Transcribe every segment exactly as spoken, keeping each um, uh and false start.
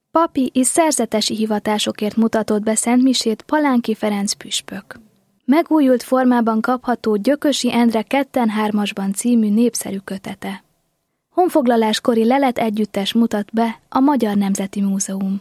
Papi és szerzetesi hivatásokért mutatott be szentmisét Palánki Ferenc püspök. Megújult formában kapható Gyökösi Endre ketten hármasban című népszerű kötete. Honfoglaláskori lelet együttes mutat be a Magyar Nemzeti Múzeum.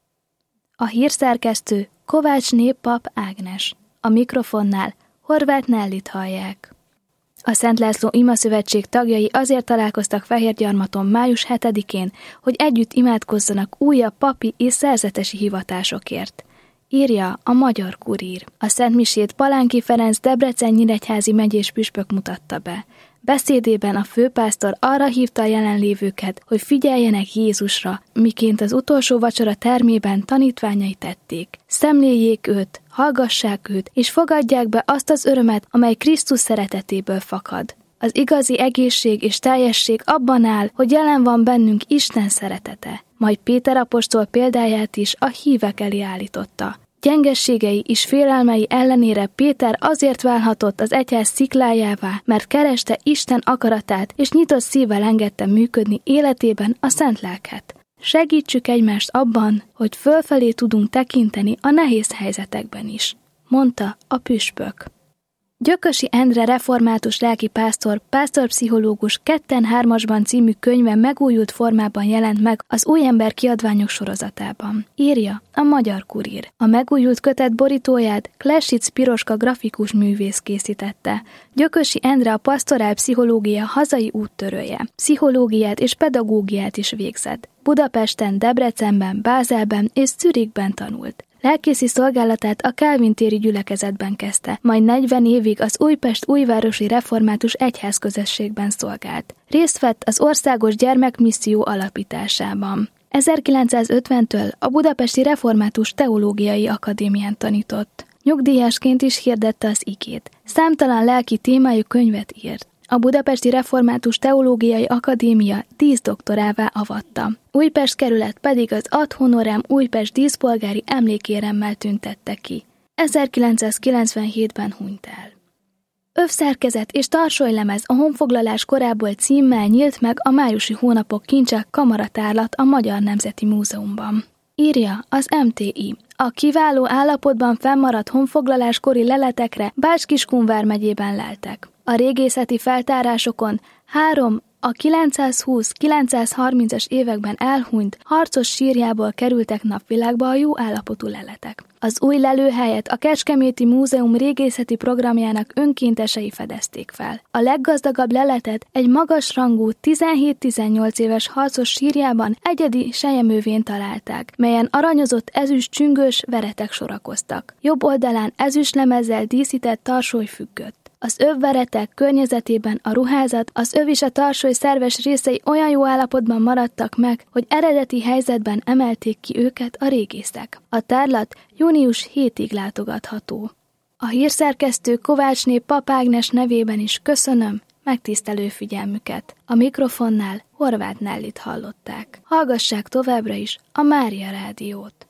A hírszerkesztő Kovács Néppap Ágnes. A mikrofonnál Horváth Nellit hallják. A Szent László Imaszövetség tagjai azért találkoztak Fehérgyarmaton május hetedikén, hogy együtt imádkozzanak újabb papi és szerzetesi hivatásokért. Írja a Magyar Kurír. A szentmisét Palánki Ferenc Debrecen-Nyíregyházi megyés püspök mutatta be. Beszédében a főpásztor arra hívta a jelenlévőket, hogy figyeljenek Jézusra, miként az utolsó vacsora termében tanítványai tették. Szemléljék őt, hallgassák őt, és fogadják be azt az örömet, amely Krisztus szeretetéből fakad. Az igazi egészség és teljesség abban áll, hogy jelen van bennünk Isten szeretete. Majd Péter apostol példáját is a hívek elé állította. Gyengességei és félelmei ellenére Péter azért válhatott az egyház sziklájává, mert kereste Isten akaratát, és nyitott szívvel engedte működni életében a szent lelket. Segítsük egymást abban, hogy fölfelé tudunk tekinteni a nehéz helyzetekben is, mondta a püspök. Gyökösi Endre református lelkipásztor, pásztorpszichológus ketten hármasban című könyve megújult formában jelent meg az Új Ember kiadványok sorozatában. Írja a Magyar Kurír. A megújult kötet borítóját Klesic Piroska grafikus művész készítette. Gyökösi Endre a pasztorál pszichológia hazai úttörője. Pszichológiát és pedagógiát is végzett. Budapesten, Debrecenben, Bázelben és Zürichben tanult. Lelkészi szolgálatát a Kálvin téri gyülekezetben kezdte, majd negyven évig az Újpest újvárosi református egyházközösségben szolgált. Részt vett az országos gyermekmisszió alapításában. ezerkilencszázötventől a Budapesti Református Teológiai Akadémián tanított. Nyugdíjasként is hirdette az igét. Számtalan lelki témájú könyvet írt. A Budapesti Református Teológiai Akadémia díszdoktorává avatta. Újpest kerület pedig az ad honorem Újpest díszpolgári emlékéremmel tüntette ki. ezerkilencszázkilencvenhétben hunyt el. Övszerkezet és tarsolylemez a honfoglalás korából címmel nyílt meg a májusi hónapok kincsek kamaratárlat a Magyar Nemzeti Múzeumban. Írja az em té i. A kiváló állapotban fennmaradt honfoglaláskori leletekre Bács-Kiskun vármegyében leltek. A régészeti feltárásokon három a kilencszázhúsz-kilencszázharmincas években elhunyt harcos sírjából kerültek napvilágba a jó állapotú leletek. Az új lelőhelyet a Kecskeméti Múzeum régészeti programjának önkéntesei fedezték fel. A leggazdagabb leletet egy magasrangú tizenhét-tizennyolc éves harcos sírjában egyedi selyemővén találták, melyen aranyozott ezüst csüngős veretek sorakoztak. Jobb oldalán ezüstlemezzel díszített tarsoly függött. Az övveretek környezetében a ruházat, az öv és a tarsoly szerves részei olyan jó állapotban maradtak meg, hogy eredeti helyzetben emelték ki őket a régészek. A tárlat június hetedikéig látogatható. A hírszerkesztő Kovács Néppap Ágnes nevében is köszönöm megtisztelő figyelmüket. A mikrofonnál Horváth Nellit hallották. Hallgassák továbbra is a Mária Rádiót.